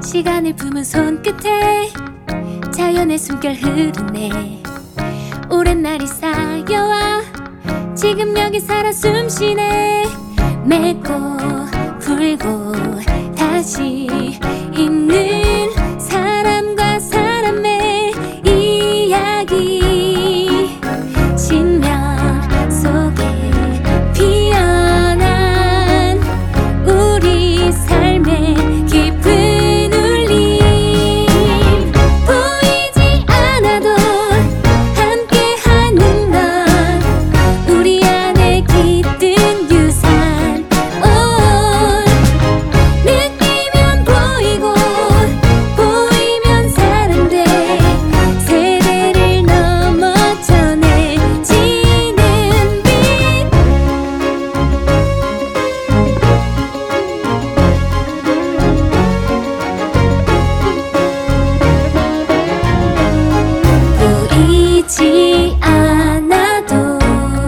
시간을 품은 손끝에 자연의 숨결 흐르네. 오랜 날이 쌓여와 지금 여기 살아 숨쉬네. 맺고 풀고 다시 있는 사람과 사람의 이야기. 신명 속에 피어난 우리 삶의 깊은 울림. 보이지 않아도 함께하는 것, 우리 안에 깃든 유산. 느끼면 보이고 보이면 사람 돼. 세대를 넘어 전해지는 빛. 보이지 않아도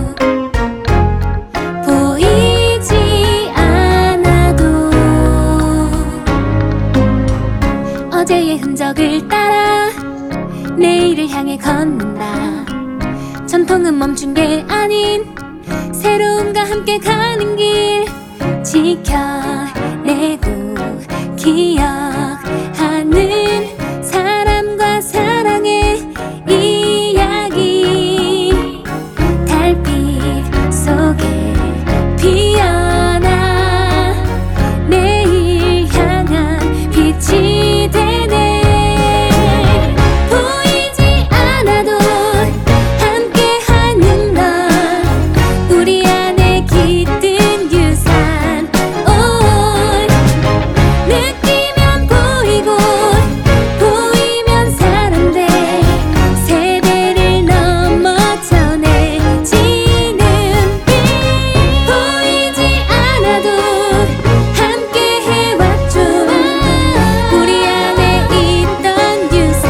보이지 않아도 어제의 흔적을 따라 내일을 향해 걷는다. 전통은 멈춘 게 아닌 새로움과 함께 가는 길. 지켜내고 기억하는 사람과 사랑의 이야기. 달빛 속에 피어나 내일 향한 빛이 되네. 보이지 않아도 함께하는 것, 우리 안에 깃든 유산. 느끼면 보이고 보이면 사람 돼. 세대를 넘어 전해지는 빛. 보이지 않아도 함께 해왔죠, 우리 안에 있던 유산.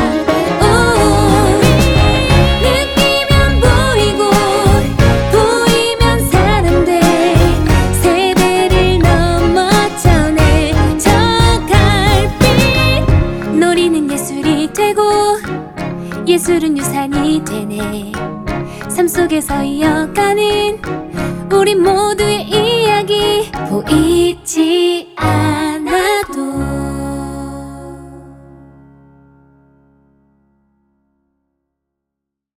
느끼면 보이고 보이면 사람 돼. 세대를 넘어 전해 저갈 빛. 노리는 예술이 되고 예술은 유산이 되네. 삶 속에서 이어가는 우리 모두의 이야기. 보이지 않아